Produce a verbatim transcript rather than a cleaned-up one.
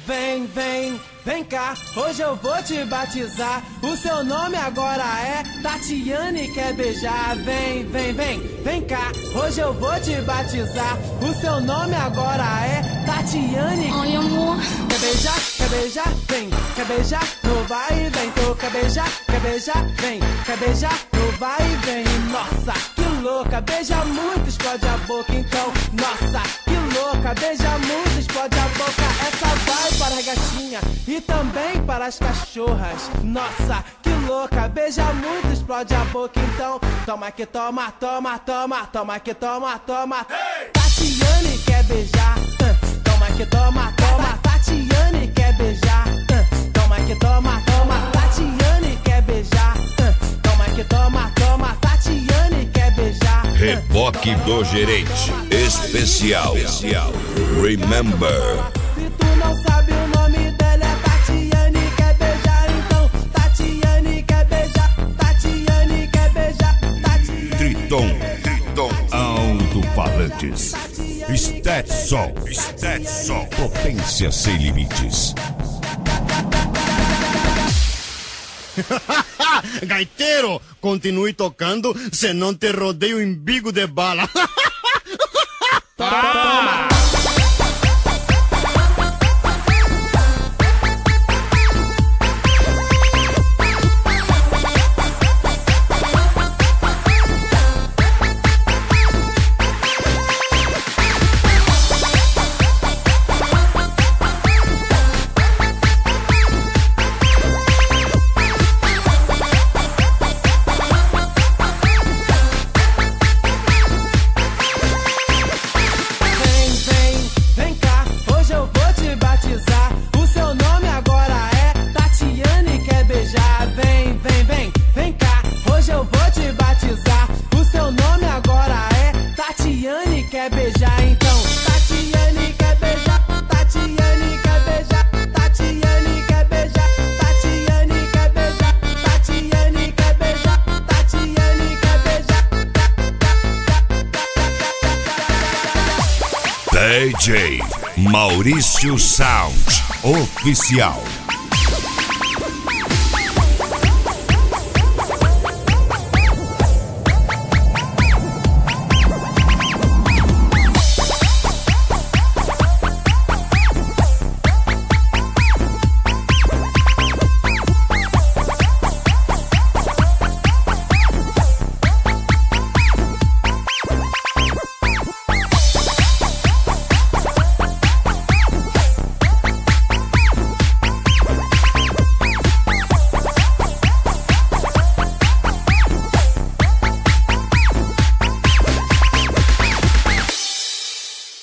Vem, vem, vem cá, hoje eu vou te batizar. O seu nome agora é Tatiane quer beijar. Vem, vem, vem, vem cá, hoje eu vou te batizar. O seu nome agora é Tatiane. Ai, amor. Quer beijar, quer beijar, vem. Quer beijar, no vai e vem. Tô, quer beijar, quer beijar, vem. Quer beijar, no vai e vem. Nossa, que louca, beija muito, explode a boca então. Nossa, que louca, beija muito, explode a boca. Essa vai para a gatinha e também para as cachorras. Nossa, que louca, beija muito, explode a boca então. Toma que toma, toma, toma, toma que toma, toma. Hey! Tatiane quer beijar, toma que toma, toma. Tatiane quer beijar, toma que toma, toma. Tatiane quer beijar, toma que toma, toma. Tatiane quer beijar. Reboque do Gerente Especial. Remember. Se tu não sabe o nome dela é Tatiane quer beijar, então Tatiane quer beijar, Tatiane quer beijar, Tatiane. Triton, Triton, alto-falantes, Stetson, Stetson, potência sem limites. Gaiteiro, continue tocando, senão te rodeio em bico de bala. Toma. Quer beijar então, Tatiane quer beijar, Tatiane quer beijar, Tatiane quer beijar, Tatiane quer beijar, Tatiane quer beijar, Tatiane quer beijar. D J Maurício Sound Oficial.